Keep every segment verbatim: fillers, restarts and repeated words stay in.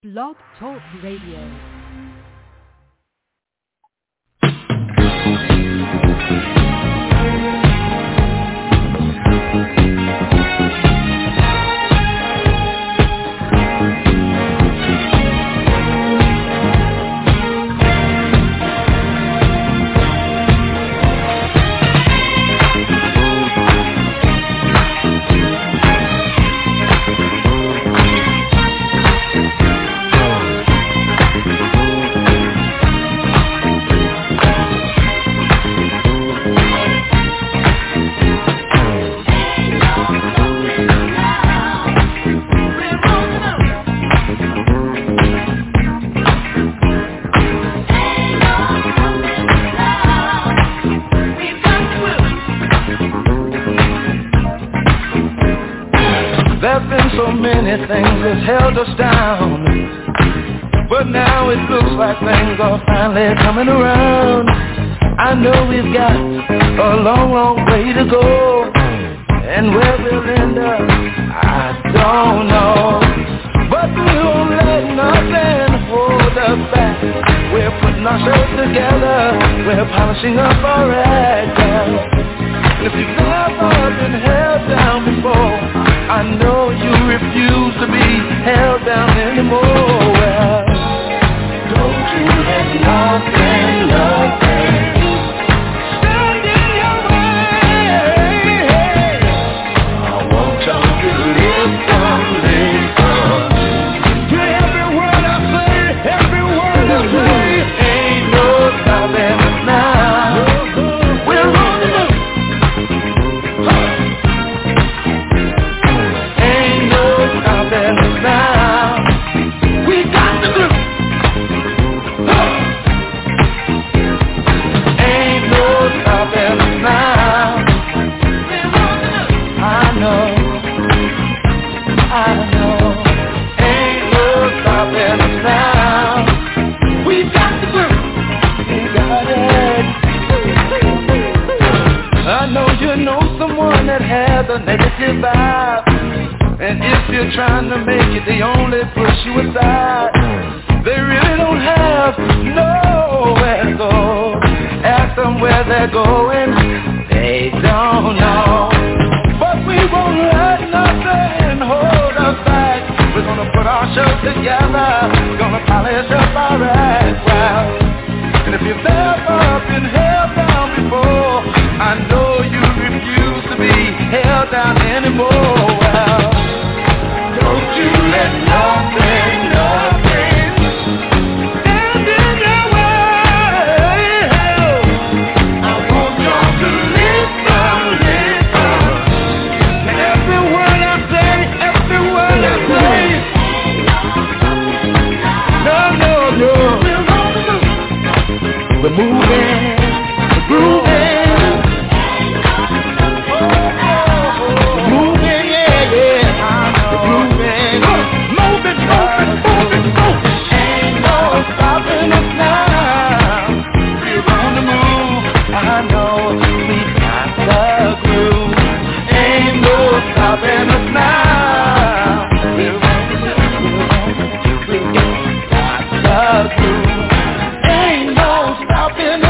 Blog Talk Radio. Things has held us down, but now it looks like things are finally coming around. I know we've got a long, long way to go, and where we'll end up, I don't know. But we won't let nothing hold us back. We're putting ourselves together, we're polishing up our act. If you've never been held down before, I know you refuse to be held down anymore. Well, don't you let nothing, nothing stand in your way. I want y'all to listen, listen to every word I say, every word I say. Ain't no stopping us now. We're on the move. Negative vibe, and if you're trying to make it, they only push you aside. They really don't have nowhere to go. Ask them where they're going, they don't know. But we won't let nothing hold us back. We're gonna put our show together, gonna polish up our act. Well, and if you've never been held down before, I know you refuse to be held down anymore. Well, don't you let nothing, nothing stand in your way. I want y'all to listen, listen to every word I say, every word I say. No, no, no. We're moving, we're grooving. Ain't no stopping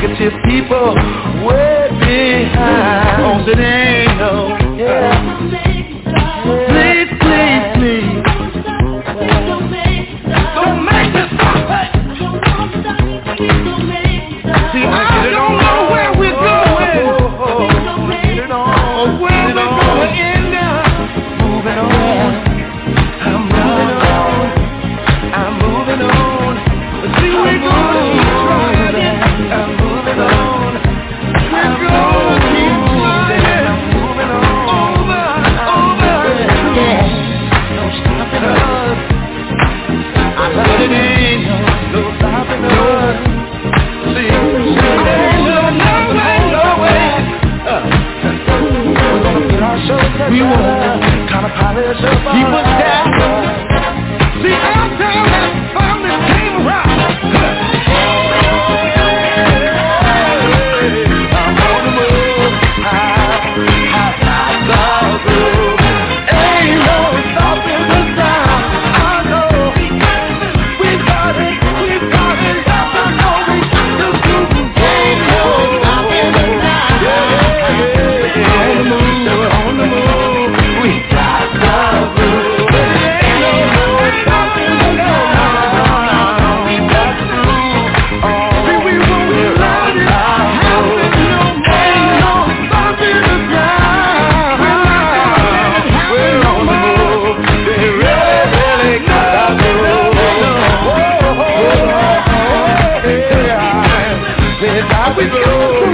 negative people way behind. Oh, it ain't no, yeah. Please, please, please. Don't make me stop it. See, I don't know where we're going. Get it on, where we're going end up. Moving on. I'm moving on. I'm moving on. See, we're going. I'm moving on. We're going to keep moving. I'm moving on. Over, over. No stopping us. I love it ain't no stopping us. See, ain't no, no way, no way. Uh, we're gonna put our shows together. We wanna kind of polish up our people down. See, our time has finally came around. I'm on the move. High, high, high, move. Ain't no stopping the sound. I know. We got it, we got it. I know we got the groove. Ain't no stopping the sound. On the move, we're on the move. We got the groove. Ain't no stopping the sound. We got the groove. See, we won't let it happen no more. Ain't no stopping the sound. We're on the move. We really, really got the groove. It's how we go.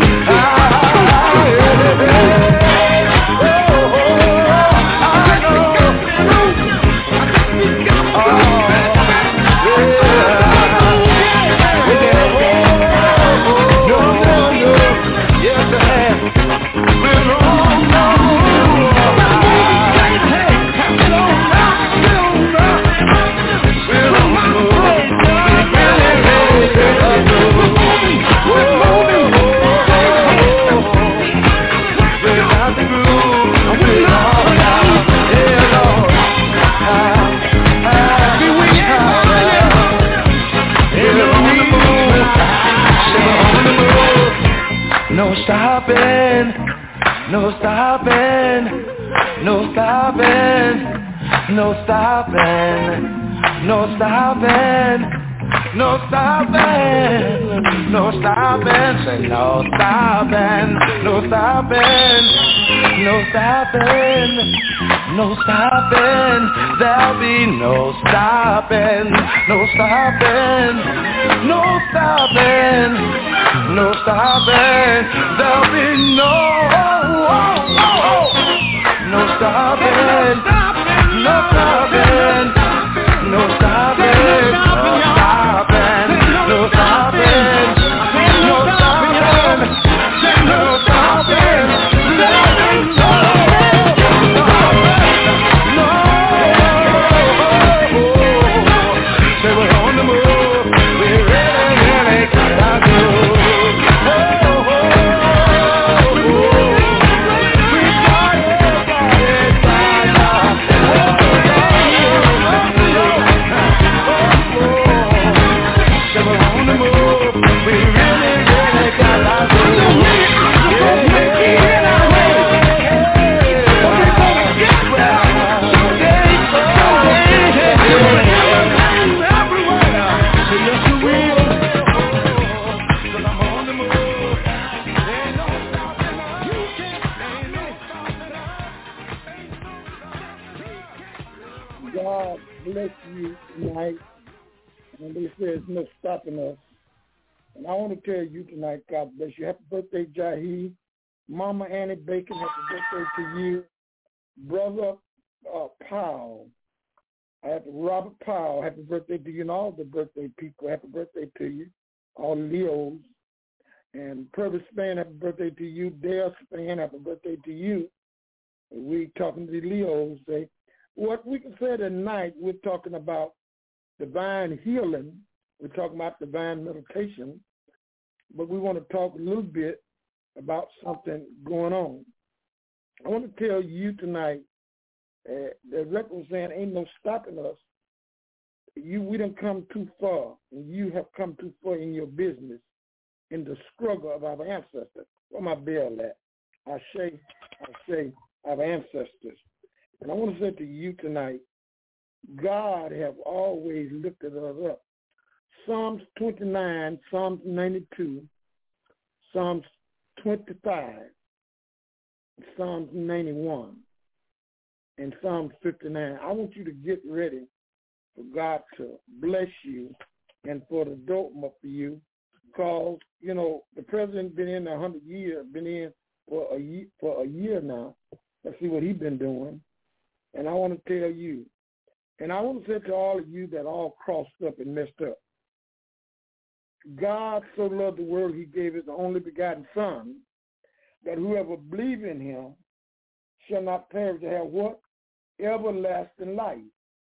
No stopping, no stopping, no stopping, no stopping, no stopping, no stopping, no stopping, say no stopping, no stopping, no stopping, no stopping, there'll be no stopping, no stopping, no stopping, no stopping, there'll be no, no stopping, no stopping, no stopping, no stopping, no stopping, no stopping, no stopping, there'll be no, no, say we're on the move, we really, really got to do. God bless you tonight. And they say there's no stopping us. And I want to tell you tonight, God bless you. Happy birthday, Jahi. Mama Annie Bacon, happy birthday to you. Brother uh, Powell, happy Robert Powell, happy birthday to you and all the birthday people. Happy birthday to you, all Leos. And Purvis Span, happy birthday to you. Dale Span, happy birthday to you. We talking to the Leos. Say, what we can say tonight, we're talking about divine healing. We're talking about divine meditation. But we want to talk a little bit about something going on. I want to tell you tonight uh, that record saying ain't no stopping us. You, we done come too far, and you have come too far in your business. in the struggle of our ancestors. Where my bell at? I say, I say, our ancestors. And I want to say to you tonight, God have always lifted us up. Psalms twenty-nine, Psalms ninety-two, Psalms twenty-five, Psalms ninety-one, and Psalms fifty-nine. I want you to get ready for God to bless you and for the dope up for you, because, you know, the president's been in a hundred years, been in for a year, for a year now. Let's see what he's been doing. And I want to tell you, and I want to say to all of you that all crossed up and messed up, God so loved the world, he gave his only begotten Son, that whoever believes in him shall not perish to have what? Everlasting life.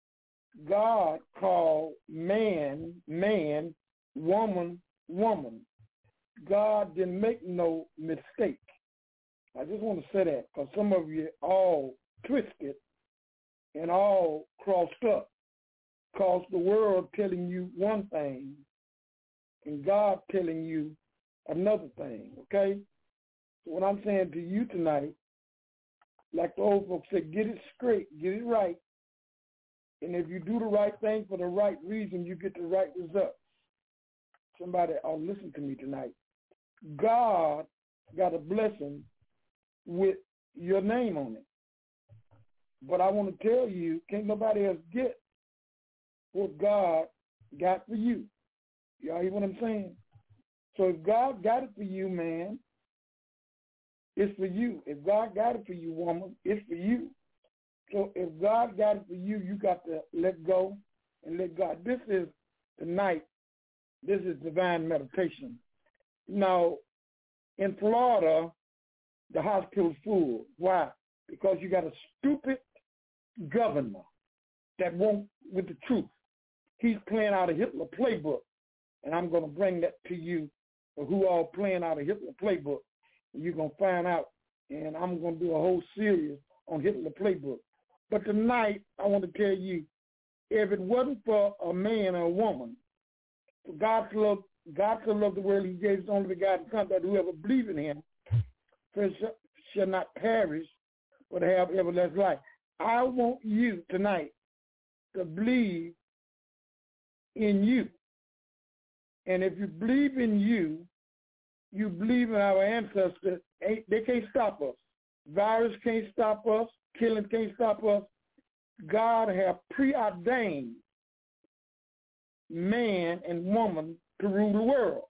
God called man, man, woman, woman. God didn't make no mistake. I just want to say that because some of you all twisted and all crossed up, because the world telling you one thing and God telling you another thing, okay? So what I'm saying to you tonight, like the old folks say, get it straight, get it right. And if you do the right thing for the right reason, you get the right results. Somebody ought to listen to me tonight. God got a blessing with your name on it. But I want to tell you, can't nobody else get what God got for you. Y'all hear what I'm saying? So if God got it for you, man, it's for you. If God got it for you, woman, it's for you. So if God got it for you, you got to let go and let God. This is the night. This is divine meditation. Now, in Florida, the hospital's full. Why? Because you got a stupid governor that won't with the truth. He's playing out a Hitler playbook. And I'm going to bring that to you for who all playing out a Hitler playbook. And you're going to find out. And I'm going to do a whole series on Hitler playbook. But tonight, I want to tell you, if it wasn't for a man or a woman, for God to love, God to love the world, he gave his only begotten Son, that whoever believes in him shall not perish, but have everlasting life. I want you tonight to believe in you. And if you believe in you, you believe in our ancestors, they can't stop us. Virus can't stop us. Killing can't stop us. God has preordained man and woman to rule the world.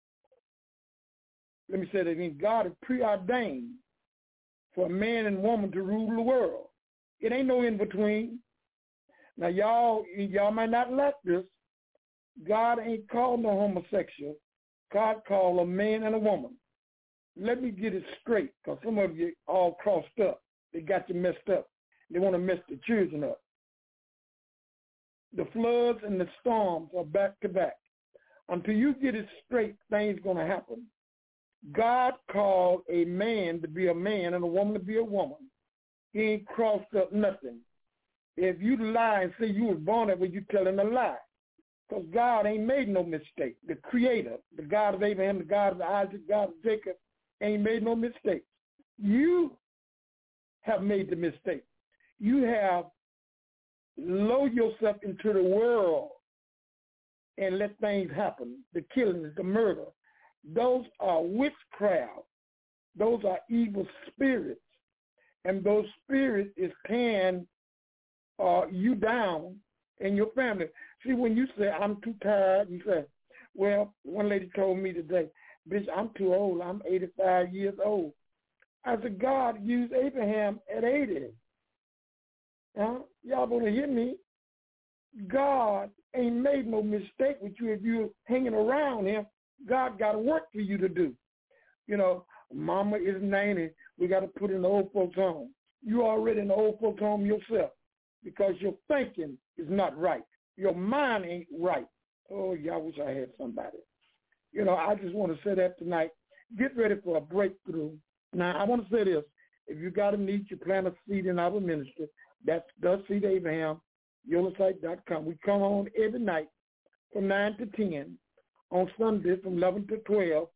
Let me say that again. God has preordained for man and woman to rule the world. It ain't no in between. Now, y'all, y'all might not like this. God ain't called no homosexual. God called a man and a woman. Let me get it straight, because some of you all crossed up. They got you messed up. They want to mess the children up. The floods and the storms are back to back. Until you get it straight, things going to happen. God called a man to be a man and a woman to be a woman. He ain't crossed up nothing. If you lie and say you was born that way, you're telling a lie. Because God ain't made no mistake. The creator, the God of Abraham, the God of Isaac, God of Jacob, ain't made no mistakes. You have made the mistake. You have lowered yourself into the world and let things happen. The killings, the murder. Those are witchcraft. Those are evil spirits. And those spirits is tearing uh, you down and your family. See, when you say, I'm too tired, you say, well, one lady told me today, bitch, I'm too old. I'm eighty-five years old. I said, God used Abraham at eighty. Huh? Y'all want to hear me? God ain't made no mistake with you if you're hanging around him. God got work for you to do. You know, mama is ninety. We got to put in the old folks' home. You already in the old folks' home yourself because your thinking is not right. Your mind ain't right. Oh, y'all wish I had somebody. You know, I just want to say that tonight. Get ready for a breakthrough. Now, I want to say this. If you got a need, you plant a seed in our ministry. That's Thus Seed Abraham, yola site dot com. We come on every night from nine to ten. On Sundays from eleven to twelve.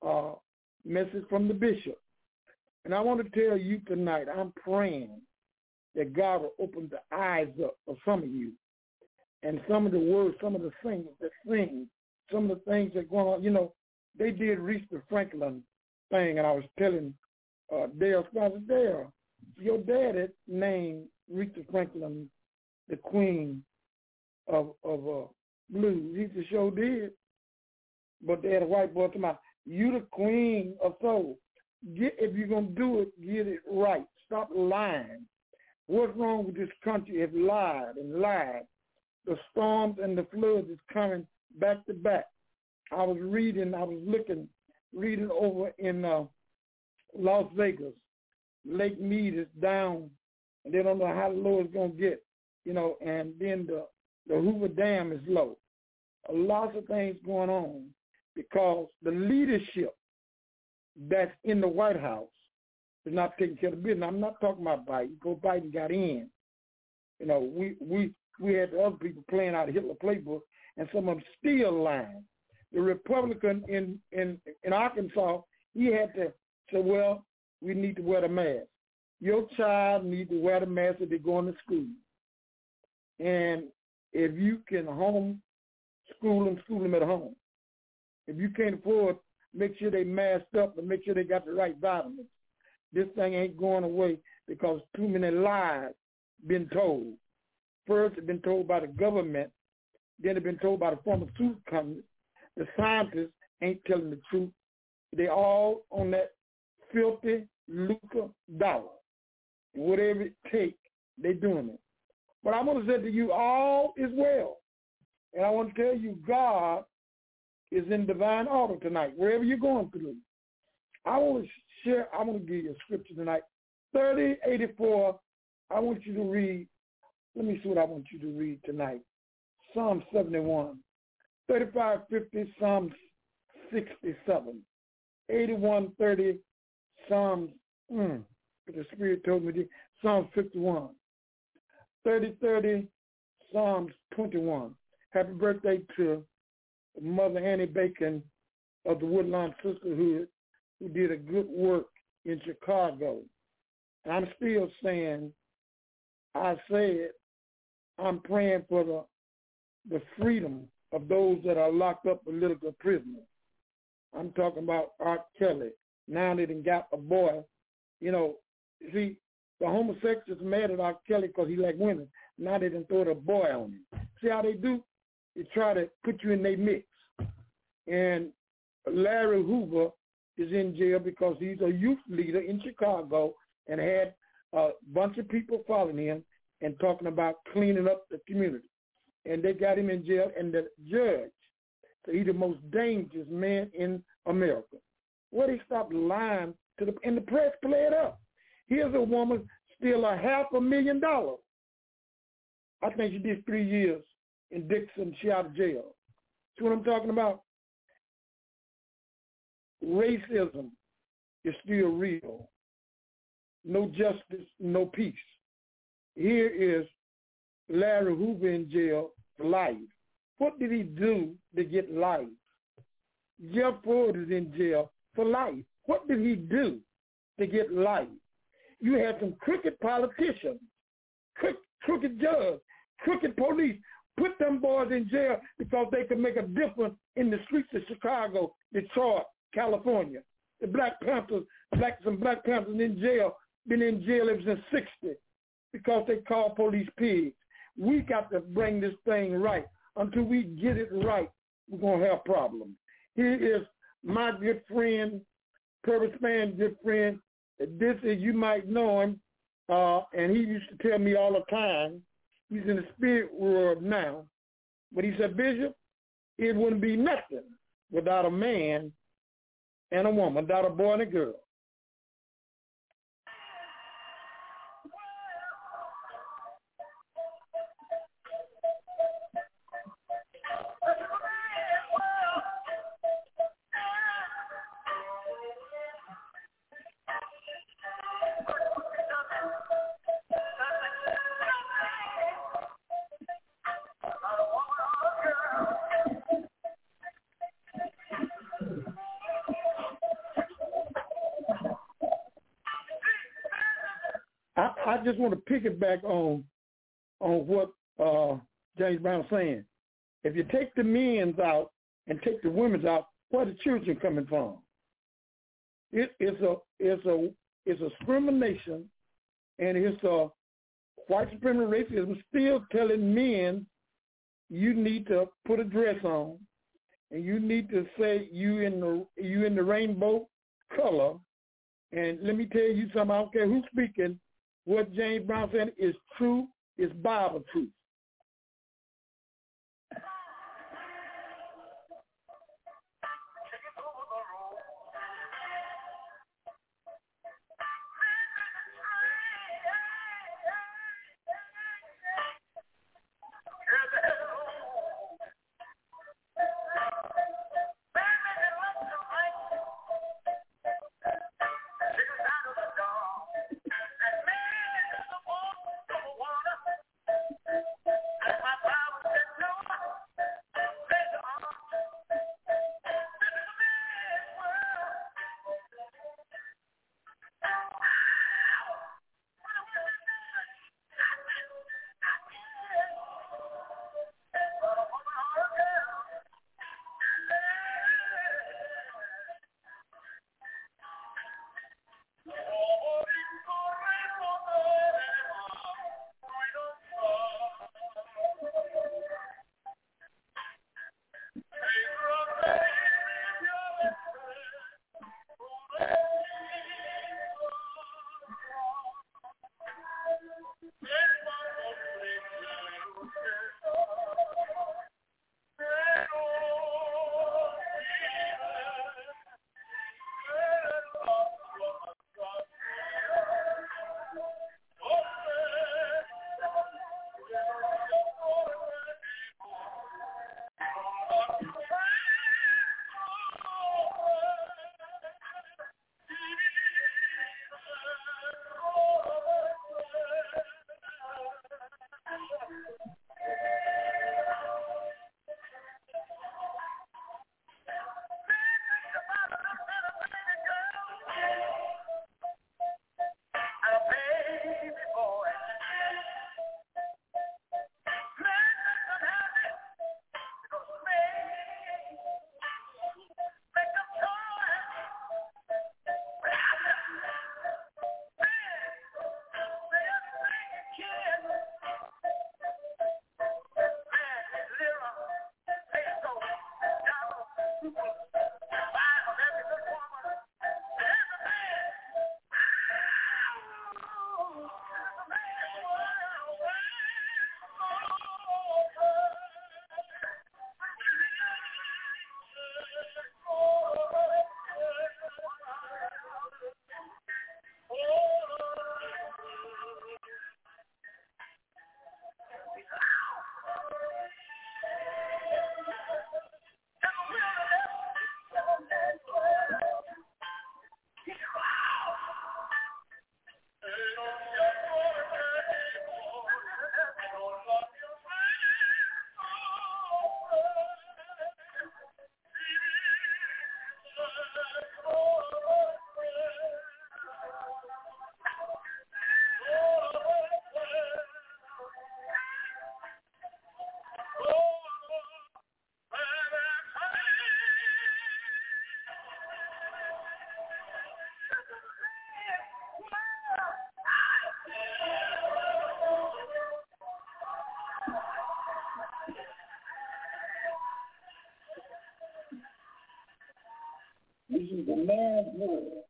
uh, message from the bishop. And I want to tell you tonight, I'm praying that God will open the eyes up of some of you. And some of the words, some of the things that sing, some of the things that go on. You know, they did Aretha Franklin thing, and I was telling uh, Dale, I said, Dale, your daddy named Aretha Franklin the queen of of uh, blues. He just sure did. But they had a white boy come out, you the queen of soul. Get, if you're going to do it, get it right. Stop lying. What's wrong with this country? It lied and lied. The storms and the floods is coming back to back. I was reading, I was looking, reading over in uh, Las Vegas. Lake Mead is down, and they don't know how low it's going to get, you know, and then the, the Hoover Dam is low. A lot of things going on because the leadership that's in the White House is not taking care of the business. I'm not talking about Biden, because Biden got in. You know, we, we, we had the other people playing out a Hitler playbook, and some of them still lying. The Republican in, in, in Arkansas, he had to say, well, we need to wear the mask. Your child needs to wear the mask if they're going to school. And if you can home school them, school them at home. If you can't afford, make sure they masked up and make sure they got the right vitamins. This thing ain't going away because too many lies been told. First, it's been told by the government. Then it's been told by the pharmaceutical companies. The scientists ain't telling the truth. They all on that filthy lucre dollar. And whatever it takes, they doing it. But I want to say to you, all is well. And I want to tell you, God is in divine order tonight, wherever you're going through. I want to share, I want to give you a scripture tonight. thirty eighty-four, I want you to read. Let me see what I want you to read tonight. Psalm seventy-one, thirty-five fifty, Psalm sixty-seven, eighty-one thirty, Psalm, mm, the Spirit told me, Psalm fifty-one, thirty thirty, Psalms twenty-one. Happy birthday to Mother Annie Bacon of the Woodlawn Sisterhood, who did a good work in Chicago. And I'm still saying, I said, I'm praying for the the freedom of those that are locked up political prisoners. I'm talking about R. Kelly. Now they done got a boy. You know, see, the homosexuals mad at R. Kelly because he like women. Now they done throw the boy on him. See how they do? They try to put you in their mix. And Larry Hoover is in jail because he's a youth leader in Chicago and had a bunch of people following him and talking about cleaning up the community. And they got him in jail, and the judge said he's the most dangerous man in America. Well, they stopped lying to the, and the press played up. Here's a woman steal a half a million dollars. I think she did three years in Dixon. She out of jail. See what I'm talking about? Racism is still real. No justice, no peace. Here is Larry Hoover in jail for life. What did he do to get life? Jeff Ford is in jail for life. What did he do to get life? You had some crooked politicians, crooked, crooked judges, crooked police. Put them boys in jail because they could make a difference in the streets of Chicago, Detroit, California. The Black Panthers, black, some Black Panthers in jail, been in jail ever since sixty because they call police pigs. We got to bring this thing right. Until we get it right, we're going to have problems. Here is my good friend, Purvis Man's good friend. This is, you might know him, uh, and he used to tell me all the time, he's in the spirit world now, but he said, Bishop, it wouldn't be nothing without a man and a woman, without a boy and a girl. just want to piggyback on on what uh, James Brown is saying. If you take the men's out and take the women's out, where are the children coming from? It, it's a it's a it's a discrimination, and it's a white supremacy racism still telling men you need to put a dress on, and you need to say you in the you in the rainbow color. And let me tell you something. I don't care who's speaking. What James Brown said is true. It's Bible truth. This is the man's world.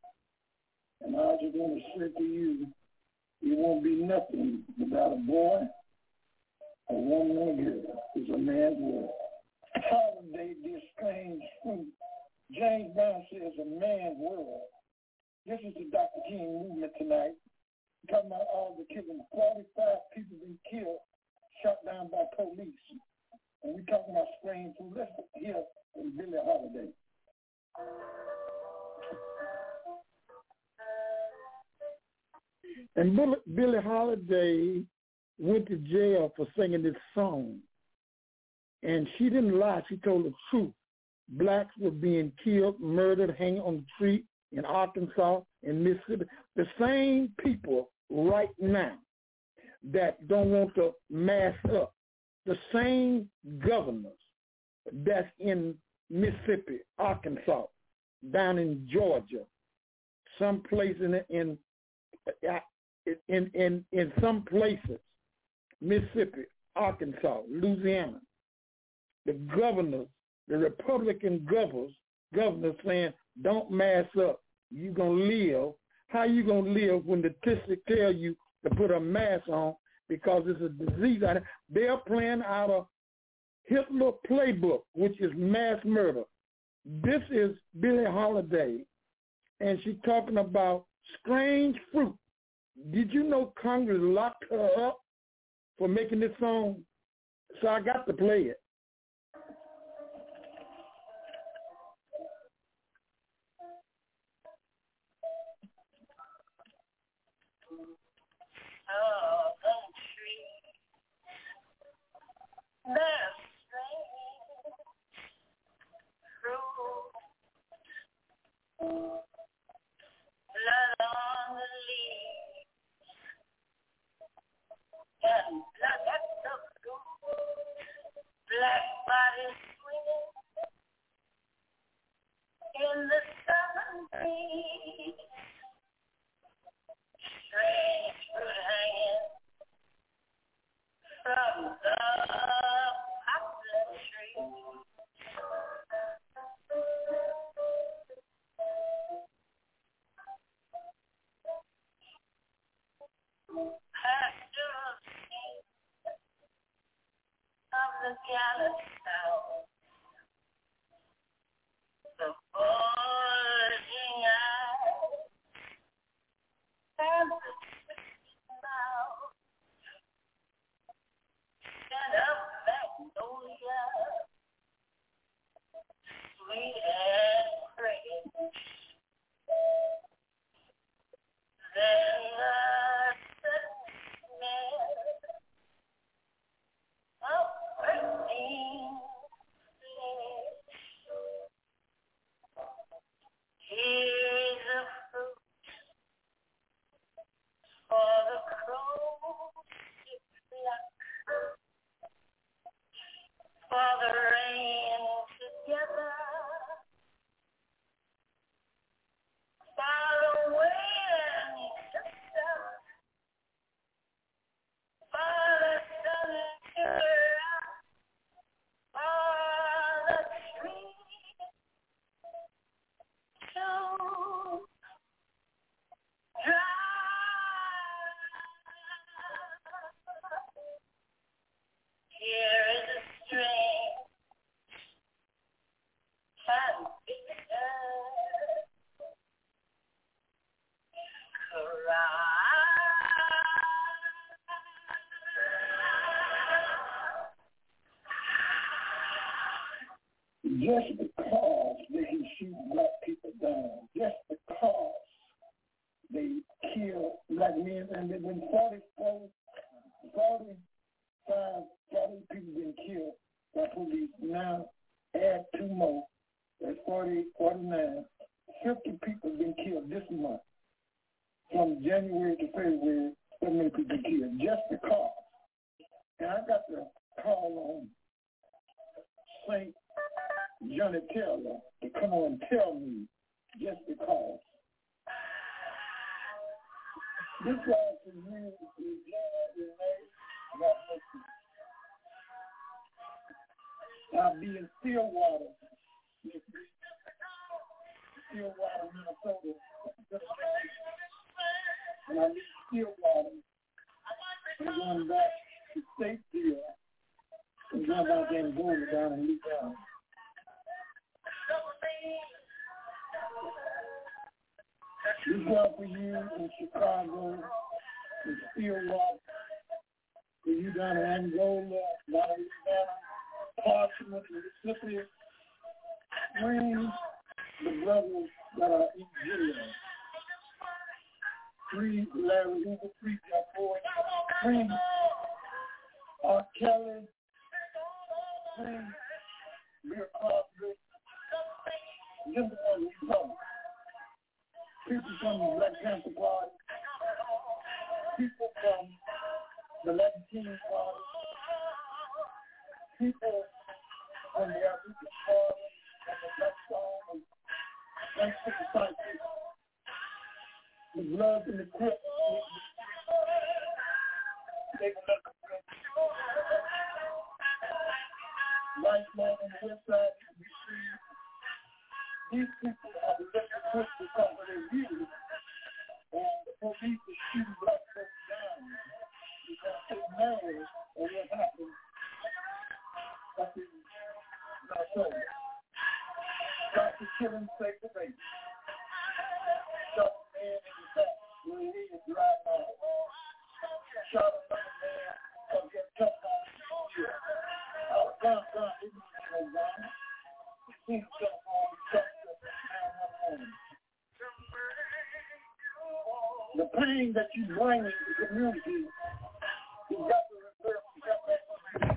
And I just want to say to you, you won't be nothing without a boy, a woman, or a girl. It's a man's world. Holiday, this strange fruit. James Brown says a man's world. This is the Doctor King movement tonight. We're talking about all the killing. forty-five people been killed, shot down by police. And we're talking about strange fruit. Let's hear from Billie Holiday. And Billie, Billie Holiday went to jail for singing this song. And she didn't lie. She told the truth. Blacks were being killed, murdered, hanging on the tree in Arkansas and Mississippi. The same people right now that don't want to mask up. The same governors that's in Mississippi, Arkansas, down in Georgia, someplace in in in in, in some places, Mississippi, Arkansas, Louisiana, the governors, the Republican governors, governors saying, don't mask up, you're going to live. How you going to live when the statistics tell you to put a mask on because it's a disease? They're playing out a Hitler playbook, which is mass murder. This is Billie Holiday, and she's talking about strange fruit. Did you know Congress locked her up for making this song? So I got to play it. Oh, the tree, there's strange fruit, blood on the leaves, and blood at the fruit, black bodies swinging in the southern breeze. Strange fruit hanging from the poplar tree. Pastoral scene of the gallows sound, the bulging eyes and the twisting mouth, and a magnolia, sweet and fragrant. Then the sudden smell of burning flesh. Here's a fruit for the crows to pluck, for the rain to gather, for the wind to stop, for the sun to rise, for the tree to dry. Here is a strange and bitter Just because they can shoot black people down, just because they kill black men, and there's been forty-four, forty-five, forty people been killed by police. Now add two more, that's forty, forty-nine. fifty people been killed this month. From January to February, so many people been killed just because. And I got to call on Saint Johnny Taylor to come on and tell me just because. This guy for you is God bless you. I'll be in Stillwater, Stillwater, Minnesota. And I leave Stillwater and going back to Statesville and going back there and going down and leave down. This one for you in Chicago, in Stillwater, for you down in Angola, down in Louisiana, Parchment, Mississippi, Springs, the brothers that are in jail. Free Larry Hoover, free Jeff Ford, free R. Kelly, free Bill Cosby, just as we know. People from the Black Panther Party, people from people on the African farm and the black farm and black society, the love and the grip, they will look at lifelong on the west side, we see these people are looking quick because of their views, and the police is shooting black folks down because they know what happened. That is not so. Got the killing sake of race. Shot a man in the back where he needed to drive out. Shot another man because he had cut off his ear. Oh, God, God, it was so wrong. He seen himself on the truck and nine one one. The pain that you bring to the community, you got to reverse that.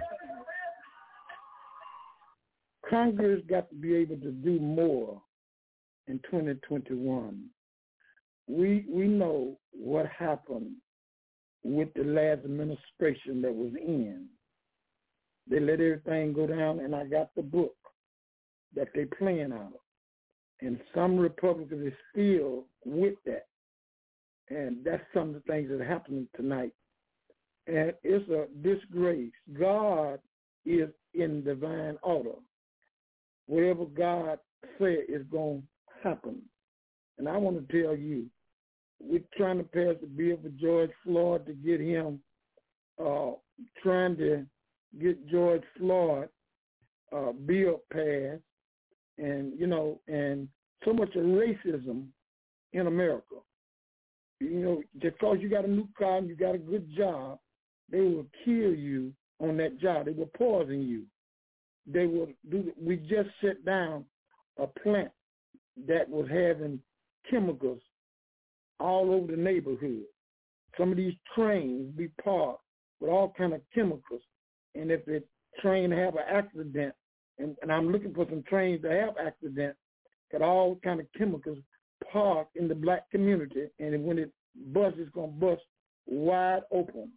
Congress got to be able to do more in twenty twenty-one. We we know what happened with the last administration that was in. They let everything go down, and I got the book that they playing out of. And some Republicans are still with that. And that's some of the things that are happening tonight. And it's a disgrace. God is in divine order. Whatever God said is going to happen. And I want to tell you, we're trying to pass the bill for George Floyd to get him, uh, trying to get George Floyd uh, bill passed. And, you know, and so much of racism in America. You know, just because you got a new car and you got a good job, they will kill you on that job. They will poison you. They will do. We just shut down a plant that was having chemicals all over the neighborhood. Some of these trains be parked with all kind of chemicals, and if the train have an accident, and, and I'm looking for some trains that have accidents, got all kind of chemicals parked in the black community, and when it busts, it's gonna bust wide open.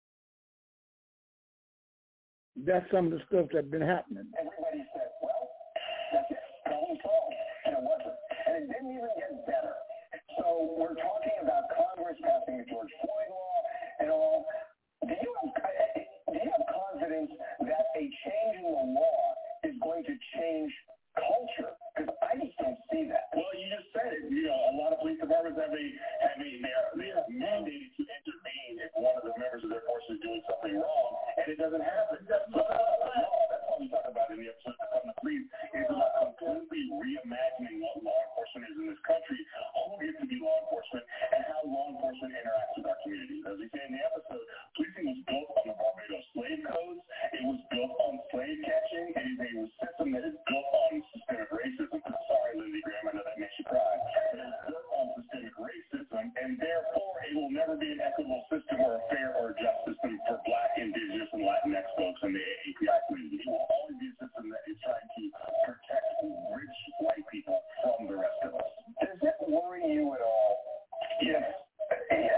That's some of the stuff that's been happening. Everybody said, well, that's it. Problem solved. And it wasn't. And it didn't even get better. So we're talking about Congress passing the George Floyd law and all. Do you have, do you have confidence that a change in the law is going to change culture? Because I just don't see that. Well, you just said it. You know, a lot of police departments have a, have a they're, they're mandated to intervene if one of the members of their force is doing something wrong, and it doesn't happen. So, no, that's all we talk about in the episode of Come to Please. It's about completely reimagining what law enforcement is in this country, who gets to be law enforcement, and how law enforcement interacts with our communities. As we say in the episode, policing was built on the Barbados slave codes. It was built on slave catching. It is a system that is built on systemic racism. Sorry, Lindsey Graham, I know that makes you cry. It is built on systemic racism, and therefore it will never be an equitable system or a fair or a just system for Black, Indigenous, and Latinx folks in the A P I community. It will always be a system that is trying to protect rich white people from the rest of us. Does it worry you at all? Yes. Yes.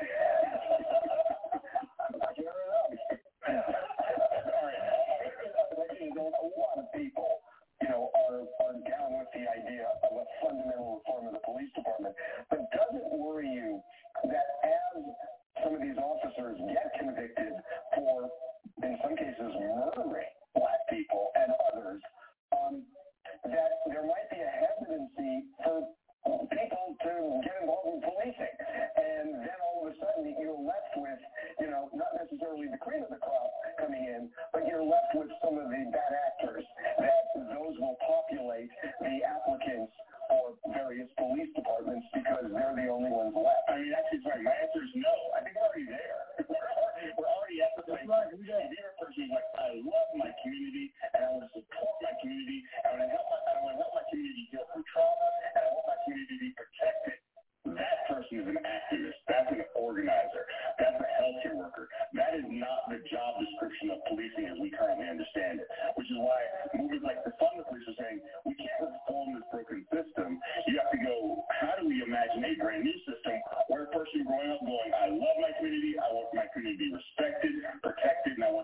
I'm not sure enough. Sorry. A lot of people, you know, are, are down with the idea of a fundamental reform of the police department. But does it worry you that as some of these officers get convicted for, in some cases, murdering Black people and others, um, that there might be a hesitancy for people to get involved in policing? And then all of a sudden you're left with, you know, not necessarily the cream of the crop coming in, but you're left with some of the bad actors, that those will populate the applicants for various police departments because they're the only ones left. I mean, actually, sorry, my answer is no. I think we're already there. We're already, we're already at the place where if you're a person who's like, I love my community, and I want to support my community, and I want to help my, I want to help my community heal from trauma, and I want my community to be protected, that person is an activist. That's an organizer. That's a healthcare worker. That is not the job description of policing as we currently understand it, which is why movements like the Fund the Police are saying, we can't reform this broken system. You have to go, how do we imagine a brand new system where a person growing up going, I love my community, I want my community to be respected, protected, and I want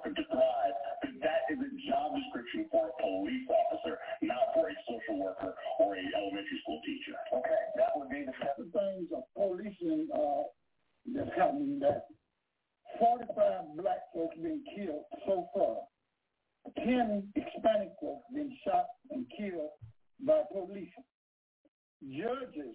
judges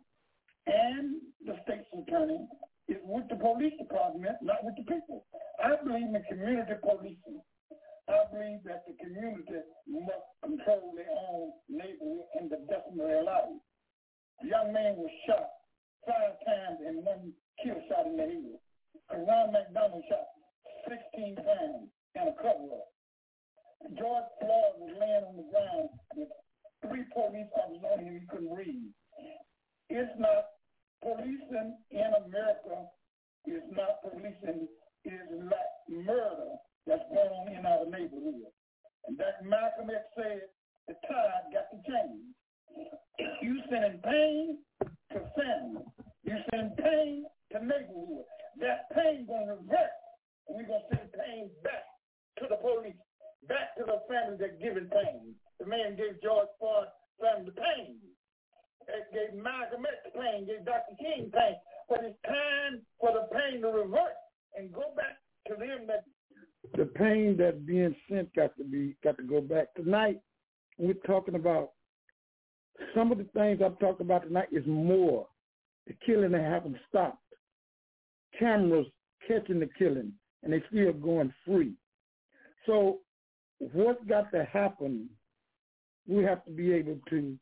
and the state's attorney is with the police department, not with the people. I believe in community policing. I believe that the community must control their own neighborhood and the destiny of their life. A young man was shot five times and one kill shot in the head. Ron McDonald shot sixteen times and a cover-up. George Floyd was laying on the ground with three police officers on him he couldn't read. It's not policing in America. It's not policing. It's like murder that's going on in our neighborhood. And that Malcolm X said, the tide got to change. You sending pain to family. You sending pain to neighborhood. That pain going to reverse. And we're going to send pain back to the police, back to the families that giving pain. The man gave George Floyd family the pain. It gave Malcolm X pain, gave Doctor King pain. But it's time for the pain to reverse and go back to them that the pain that's being sent got to be got to go back. Tonight, we're talking about some of the things I'm talking about tonight is more. The killing that haven't stopped. Cameras catching the killing, and they still going free. So what's got to happen, we have to be able to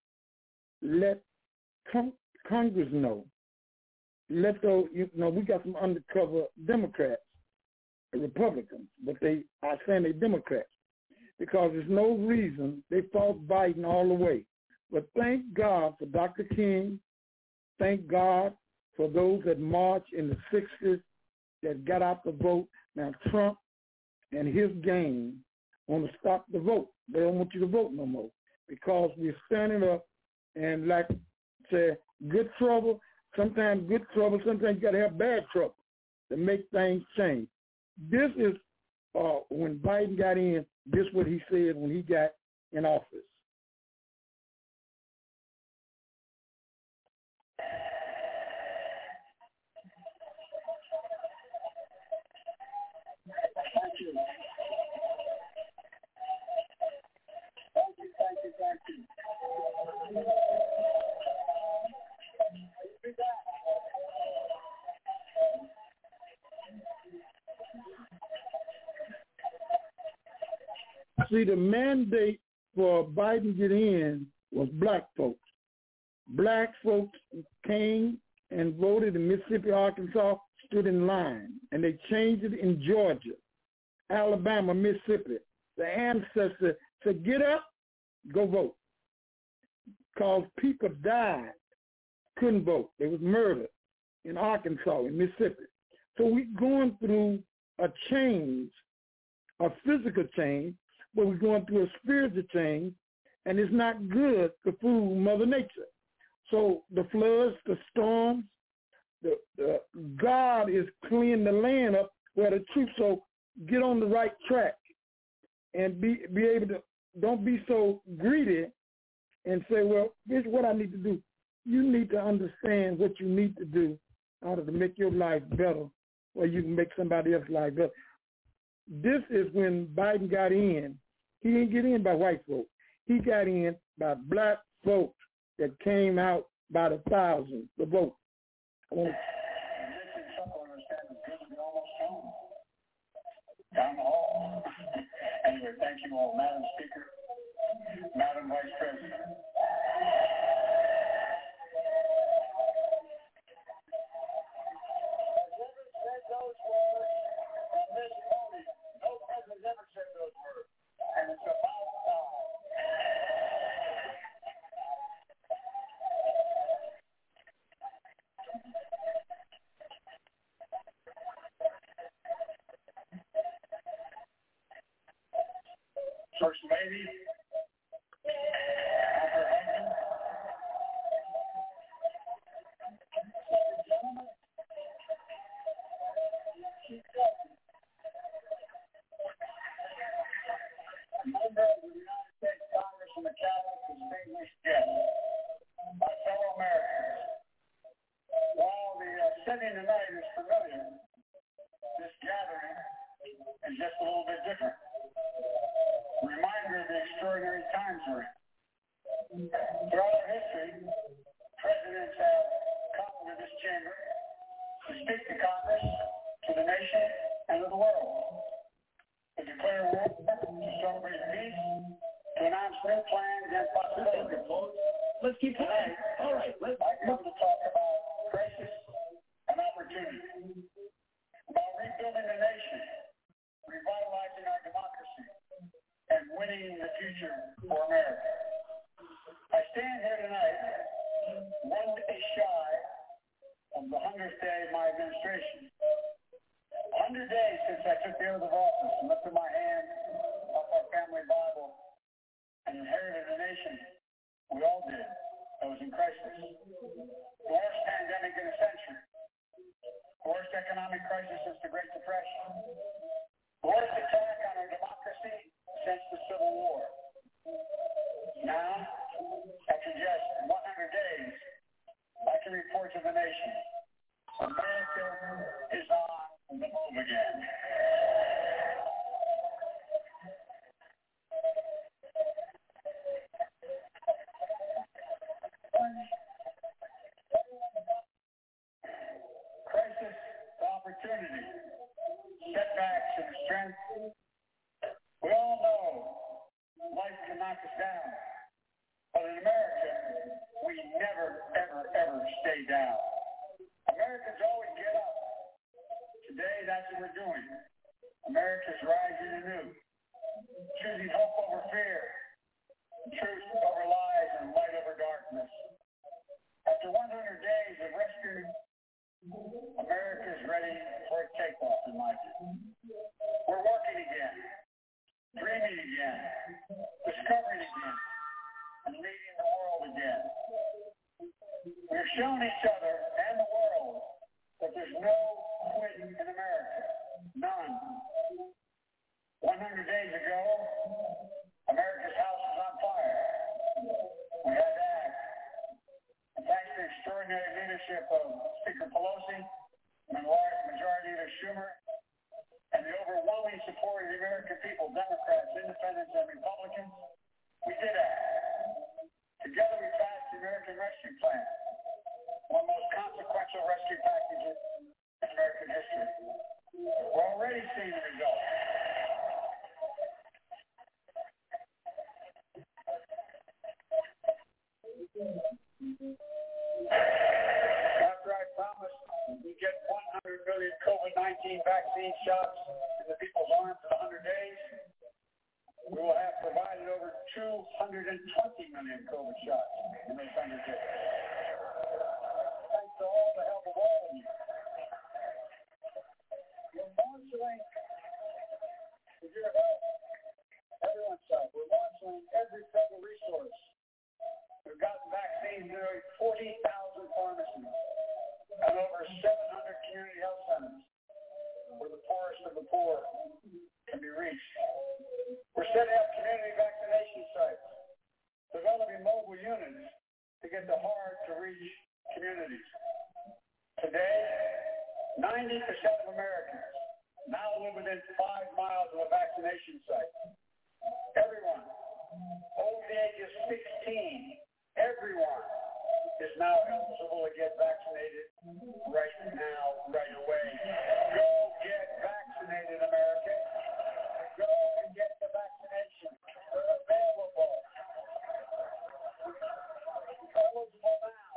let con- Congress know. Let those, you know, we got some undercover Democrats, Republicans, but they are saying they're Democrats because there's no reason they fought Biden all the way. But thank God for Doctor King. Thank God for those that marched in the sixties that got out the vote. Now Trump and his gang want to stop the vote. They don't want you to vote no more because we're standing up and like say good trouble. Sometimes good trouble. Sometimes you got to have bad trouble to make things change. This is uh, when Biden got in. This is what he said when he got in office. Thank you. Thank you, thank you, thank you. See, the mandate for Biden to get in was black folks. Black folks came and voted in Mississippi, Arkansas, stood in line, and they changed it in Georgia, Alabama, Mississippi. The ancestor said, get up, go vote. Because people died, couldn't vote. They was murdered in Arkansas, in Mississippi. So we're going through a change, a physical change, but we're going through a spiritual change, and it's not good to fool Mother Nature. So the floods, the storms, the, the God is cleaning the land up where the truth. So get on the right track and be be able to. Don't be so greedy and say, well, this is what I need to do. You need to understand what you need to do in order to make your life better, or you can make somebody else's life better. This is when Biden got in. He didn't get in by white folks. He got in by black folks that came out by the thousands to vote. I want to down the hall. Anyway, thank you all, Madam Speaker, Madam Vice President. Said those words from this podium. No president ever said those words, and it's about time. First Lady, Doctor Hampton, gentlemen, member of the United States Congress and the Cabinet, distinguished guests, my fellow Americans. While the uh, setting tonight is familiar, this gathering is just a little bit different. Reminder of the extraordinary times we're in. Throughout our history, chamber to speak to Congress, to the nation, and to the world, to declare war, to celebrate peace, to announce new plans and possibilities. Let's keep tonight. All right. Let's. I come to talk about crisis and opportunity, about rebuilding the nation, revitalizing our democracy, and winning the future for America. I stand here tonight, one day shy of the hundredth day of my administration. one hundred days since I took the oath of office and lifted my hand off our family Bible and inherited a nation we all did that was in crisis. The worst pandemic in a century. The worst economic crisis since the Great Depression. The worst attack on our democracy since the Civil War. Now, after just one hundred days, I can report to the nation, America is on the move again. Crisis to opportunity, setbacks and strength. We all know life can knock us down, but in America, we never, ever, ever stay down. Americans always get up. Today, that's what we're doing. America's rising anew, choosing hope over fear, truth over lies, and light over darkness. After one hundred days of rescue, America is ready for a takeoff in life. We're working again, dreaming again, discovering again, and leading the world again. We've shown each other and the world that there's no quitting in America. None. one hundred days ago, America's house was on fire. We had to act. And thanks to the extraordinary leadership of Speaker Pelosi, Majority Leader Schumer, and the overwhelming support of the American people, Democrats, Independents, and Republicans, we did act. Together we passed the American Rescue Plan, one of the most consequential rescue packages in American history. We're already seeing the results. After I promised we get one hundred million COVID nineteen vaccine shots in the people's arms in one hundred days, we will have provided over two hundred twenty million COVID shots in those one hundred days. Thanks to all the help of all of you. We're launching, with your help, everyone's help, we're launching every federal resource. We've gotten vaccines in nearly forty thousand pharmacies and over seven hundred community health centers where the poorest of the poor can be reached. We're setting up community vaccination sites, developing mobile units to get to hard-to-reach communities. Today, ninety percent of Americans now live within five miles of a vaccination site. Everyone over the age of sixteen, everyone is now eligible to get vaccinated right now, right away. Go get vaccinated, America. Go and get the vaccination. They're available. Eligible now.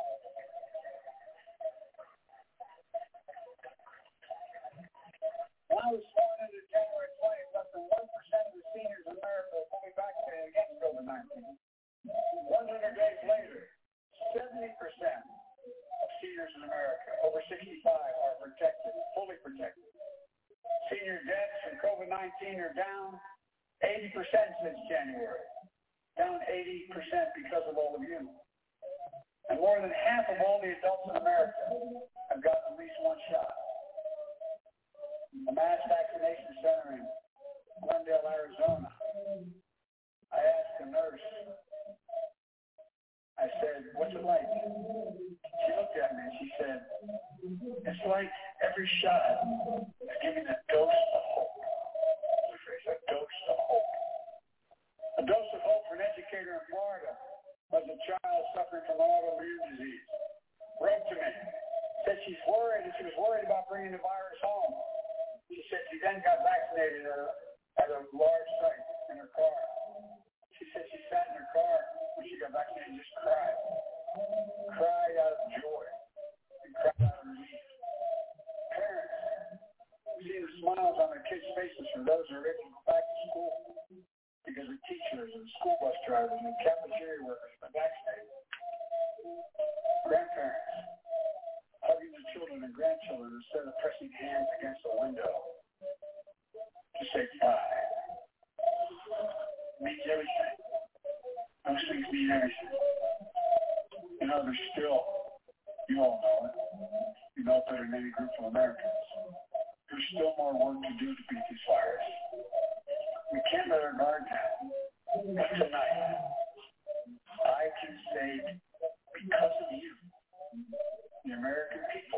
When I was sworn into January twentieth, less than one percent of the seniors in America are fully vaccinated against COVID nineteen. one hundred days later, seventy percent of seniors in America over sixty-five are protected, fully protected. Senior deaths from COVID nineteen are down eighty percent since January. Down eighty percent because of all of you. And more than half of all the adults in America have gotten at least one shot. A mass vaccination center in Glendale, Arizona. I asked a nurse, I said, what's it like? She looked at me and she said, it's like every shot is giving a dose of hope. A dose of hope. A dose of hope for an educator in Florida was a child suffering from autoimmune disease. Wrote to me, said she's worried, and she was worried about bringing the virus home. She said she then got vaccinated at a, at a large site in her car. She said she sat in her car when she got vaccinated and just cried. Cried out of joy. And cried out of relief. Parents, see the smiles on their kids' faces for those who are able to go back to school because the teachers and school bus drivers and cafeteria workers have been vaccinated. Grandparents, hugging the children and grandchildren instead of pressing hands against the window to say bye. It means everything. Those things mean everything. You know, there's still, you all know it, you know it better than any group of Americans. There's still more work to do to beat this virus. We can't let our guard down. But tonight, I can say, because of you, the American people,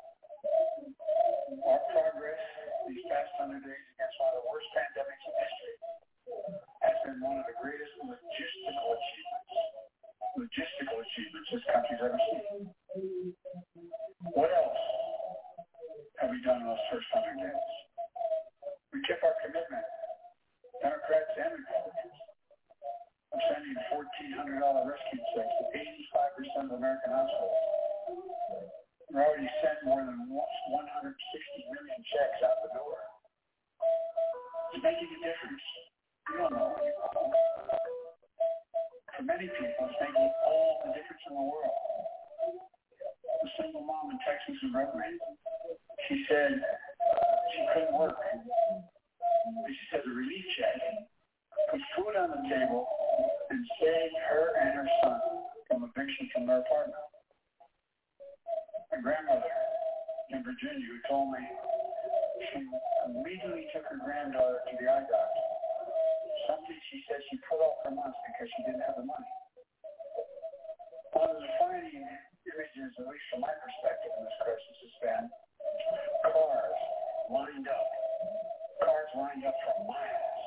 our progress these past hundred days against one of the worst pandemics in history has been one of the greatest logistical achievements, logistical achievements this country's ever seen. What else have we done in those first hundred days? We kept our commitment, Democrats and Republicans, of sending fourteen hundred dollars rescue checks to eighty-five percent of American households. We're already sent more than one hundred sixty million checks out the door. It's making a difference. You don't know what you call it. For many people, it's making all the difference in the world. A single mom in Texas who wrote me, she said she couldn't work. She said the relief check put food on the table and saved her and her son from eviction from their apartment. My grandmother in Virginia who told me she immediately took her granddaughter to the eye doctor. Something she said she put off for months because she didn't have the money. One of the defining images, at least from my perspective in this crisis, has been cars lined up. Cars lined up for miles.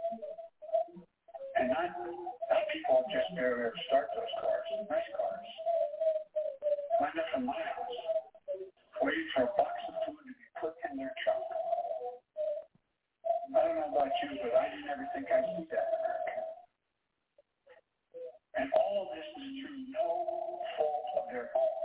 And not, not people just barely ever start those cars, nice cars. Lined up for miles, waiting for a box of food to be put in their trunk. I don't know about you, but I didn't ever think I'd see that in America. And all of this is through no fault of their own.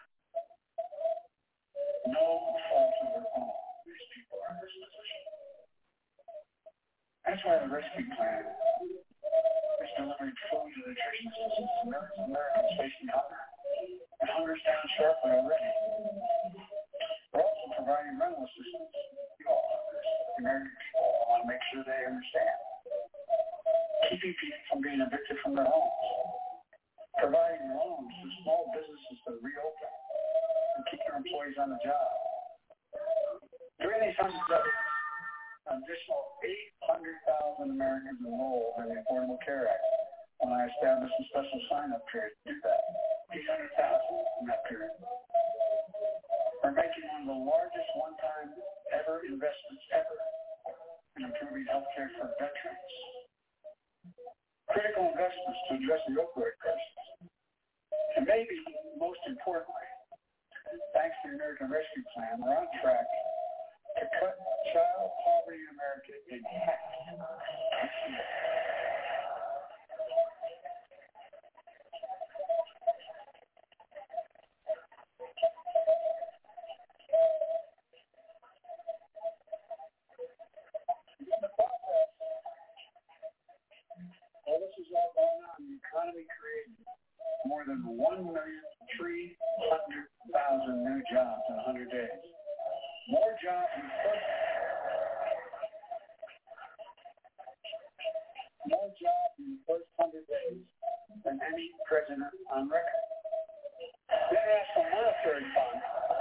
No fault of their own. These people are in this position. That's why the rescue plan is delivering food and nutrition assistance to Americans facing hunger. And hunger's down sharply already. We're also providing rental assistance. You all know this. The American people want to make sure they understand. Keeping people from being evicted from their homes. Providing loans to small businesses to reopen and keep their employees on the job. During these hundred days, an additional eight hundred thousand Americans enrolled in the Affordable Care Act when I established a special sign-up period to do that. eight hundred thousand in that period. We're making one of the largest one-time ever investments ever in improving health care for veterans. Critical investments to address the opioid crisis. And maybe most importantly, thanks to the American Rescue Plan, we're on track to cut child poverty in America in half. While this is all going on, the economy created more than one million three hundred thousand new jobs in one hundred days. More jobs in the first more jobs in the first hundred days than any president on record. The International Monetary Fund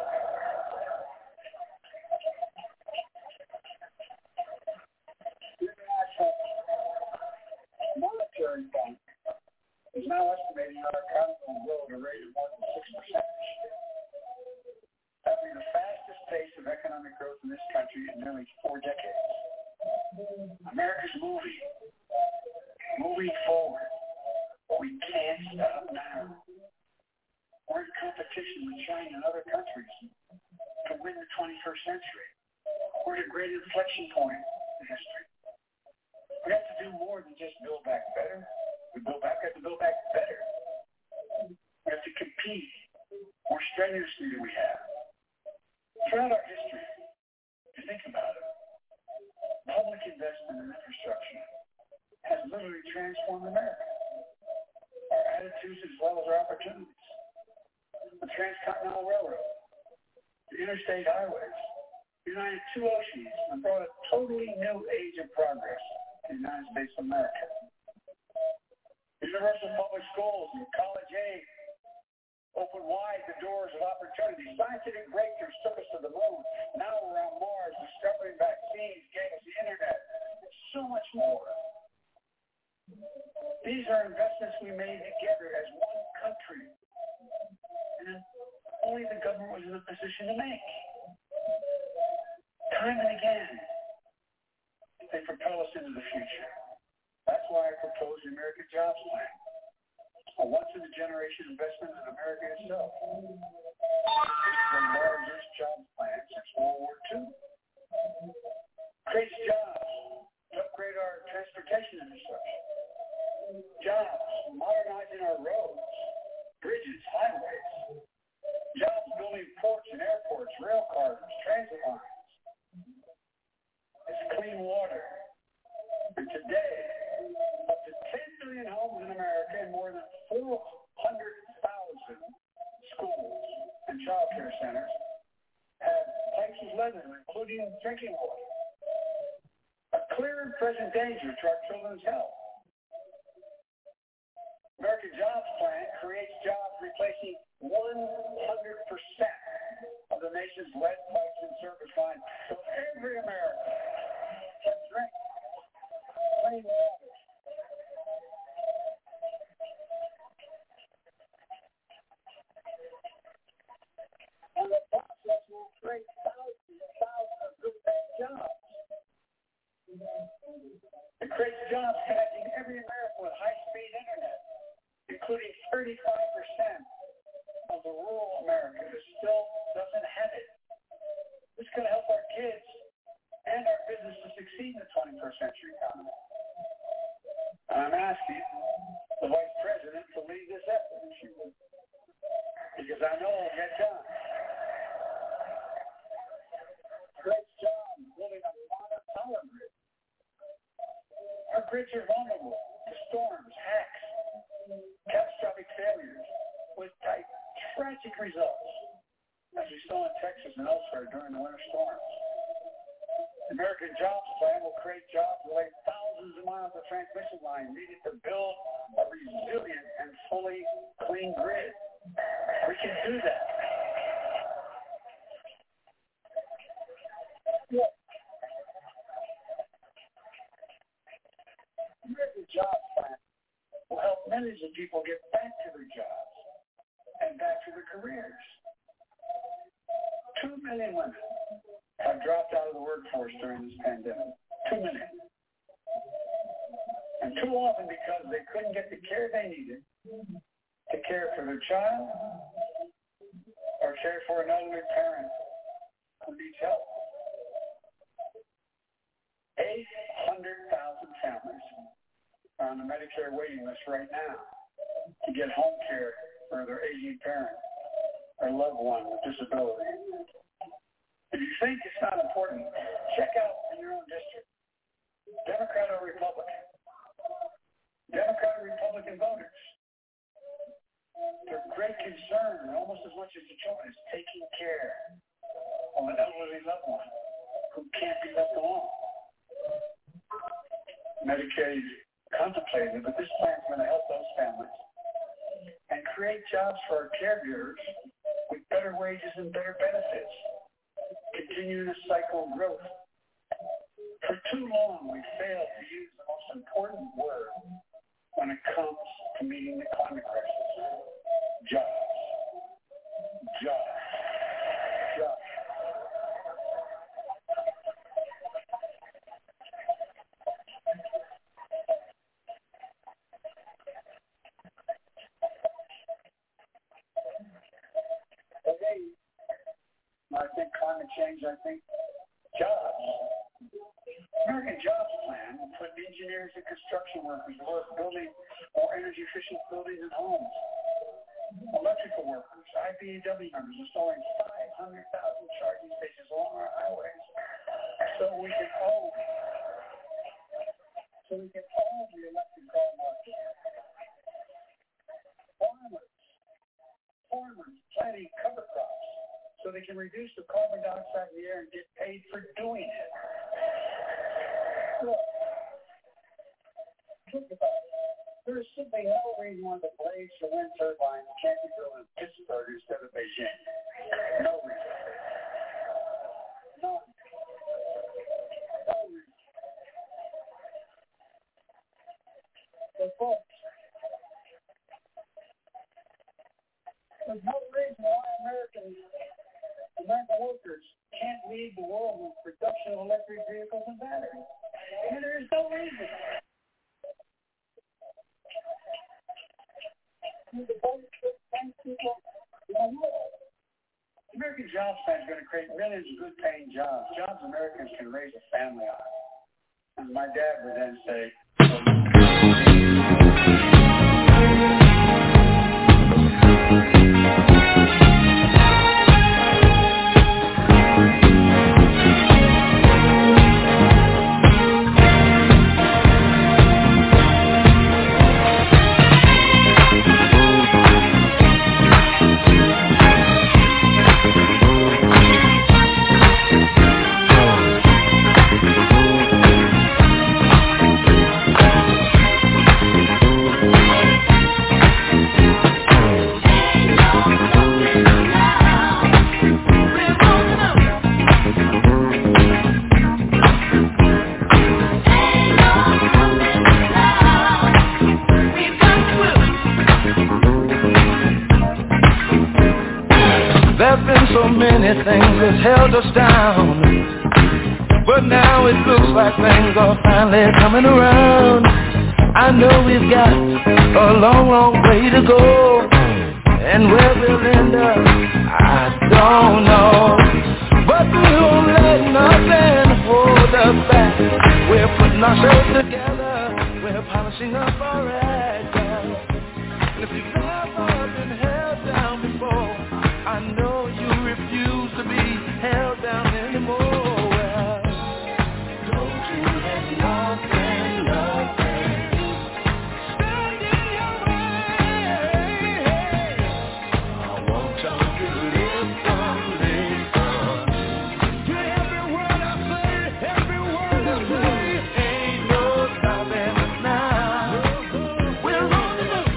the International Monetary Fund is now estimating our economy will grow at a rate of more than six percent this year. That will be the fastest pace of economic growth in this country in nearly four decades. America's moving, moving forward, but we can't stop now. We're in competition with China and other countries twenty-first century. We're at a great inflection point in history. We have to do more than just build back better. We build back, we have to build back better. We have to compete more strenuously than we have. Throughout our history, if you think about it, public investment in infrastructure has literally transformed America. Our attitudes as well as our opportunities. The Transcontinental Railroad, the interstate highways, united two oceans and brought a totally new age of progress to the United States of America. Universal public schools and college aid opened wide the doors of opportunity. Scientific breakthroughs took us to the moon. Now we're on Mars, discovering vaccines, gave us the internet, and so much more. These are investments we made together as one country, and only the government was in a position to make. Time and again, they propel us into the future. That's why I propose the American Jobs Plan, a once-in-a-generation investment in America itself. It's the largest jobs plan since World War Two. Creates jobs to upgrade our transportation infrastructure. Jobs modernizing our roads, bridges, highways. Jobs building ports and airports, rail corridors, transit lines. It's clean water. And today, up to ten million homes in America and more than four hundred thousand schools and child care centers have pipes of lead in them, including drinking water. A clear and present danger to our children's health. American Jobs Plan creates jobs replacing one hundred percent of the nation's lead pipes and service lines, so every American can drink clean water. And the process will create thousands and thousands of good jobs. It creates jobs connecting every American with high-speed internet, including thirty-five percent of the rural America that still doesn't have it. This is going to help our kids and our business to succeed in the twenty-first century economy. I'm asking the Vice President to lead this effort, if she would, because I know it'll get done. Great job building a modern power grid. Our grids are vulnerable to storms, hacks, catastrophic failures with tragic results, as we saw in Texas and elsewhere during the winter storms. The American Jobs Plan will create jobs and lay thousands of miles of transmission line needed to build a resilient and fully clean grid. We can do that. Yeah. The American Jobs Plan will help millions of people get back to their jobs and back to their careers. Two million women have dropped out of the workforce during this pandemic. Two million. And too often because they couldn't get the care they needed to care for their child or care for an elderly parent who needs help. eight hundred thousand families are on the Medicare waiting list right now to get home care for their aging parent or loved one with disability. If you think it's not important, check out in your own district, Democrat or Republican. Democrat or Republican voters. Their great concern, almost as much as the children, is taking care of an elderly loved one who can't be left alone. Medicaid contemplated, but this plan is going to help those families and create jobs for our caregivers with better wages and better benefits, continuing a cycle of growth. For too long, we failed to use the most important word when it comes to meeting the climate crisis. Jobs. Jobs. Jobs. Okay, my think climate change, I think jobs. American Jobs Plan will put engineers and construction workers to work building more energy-efficient buildings and homes. Electrical workers, I B E W members installing five hundred thousand charging stations along our highways, so we can all, so we can all be electric car market. Farmers, farmers planting cover crops so they can reduce the carbon dioxide in the air and get paid for doing it. Look, think about it. There is simply no reason why the blades for wind turbines can't be built in Pittsburgh instead of Beijing. No reason. None. No reason. But folks, there's no reason why American, American workers can't lead the world with production of electric vehicles and batteries. I mean, there is no reason. American Jobs Plan is going to create millions of good-paying jobs, jobs Americans can raise a family on. And my dad would then say, so many things that's held us down, but now it looks like things are finally coming around. I know we've got a long, long way to go, and where we'll end up, I don't know. But we won't let nothing hold us back. We're putting ourselves together, we're polishing up our act. And if you've never been held down before, I know you refuse to be held down anymore. Well, don't you let nothing, nothing stand in your way. I want you to listen, listen to every word I say, every word I say. Ain't no stopping us now. We're on the move.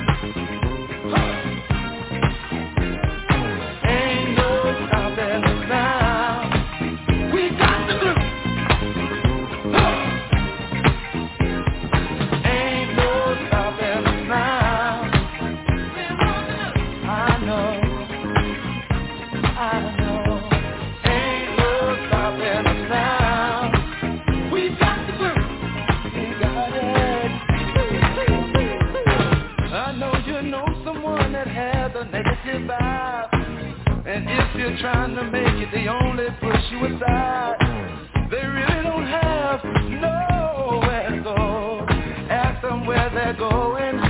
And if you're trying to make it, they only push you aside. They really don't have nowhere to go. Ask them where they're going.